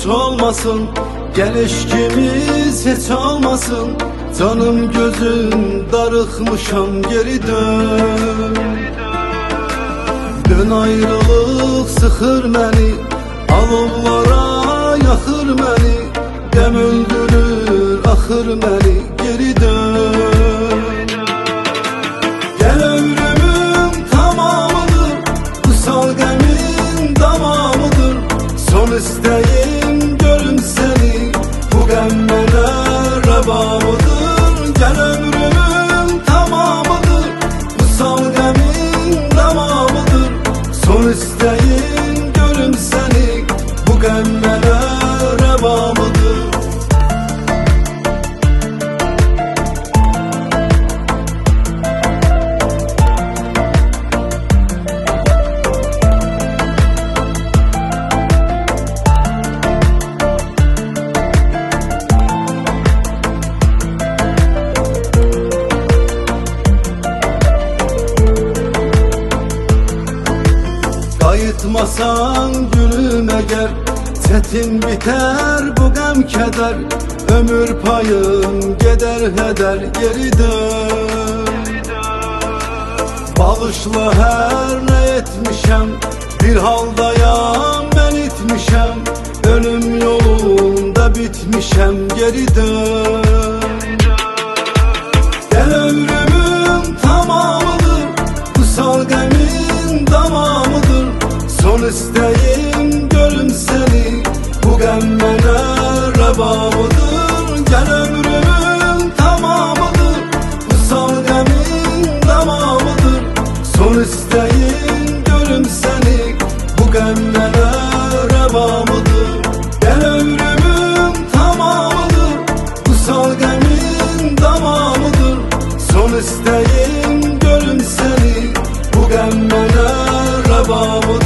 hiç olmasın, gel eşkimiz hiç olmasın. Canım gözün darıkmışam, geri dön. Dön, ayrılık sıxır məni, alovlara yaxır məni. Qəm öldürür, axır məni, geri dön. Gel ömrümün tamamıdır, qısal qəmin damamıdır. Son istəyim görüm səni, bu qəm mənə rəvamıdır. Gel ömrümün tamamıdır, qısal qəmin damamıdır. Son istəyim görüm səni, bu qəm mənə rəvamıdır. Qayıtmasan gülüm əgər, çətin bitər bu qəm kədər. Ömür payım gedər hədər, geri dön. Bağışla hər nə etmişəm, bir haldayam mən itmişəm. Ölüm yolunda bitmişəm, geri dön. Gel ömrümün tamamıdır, qısal qəmin damamıdır. Son istəyim görüm səni, bu qəm mənə rəvamıdır. Gel ömrümün tamamıdır, qısal qəmin damamıdır. Son istəyim görüm səni, bu qəm mənə rəvamıdır. Gel ömrümün tamamıdır, qısal qəmin damamıdır. Son istəyim görüm səni, bu qəm mənə rəvamıdır.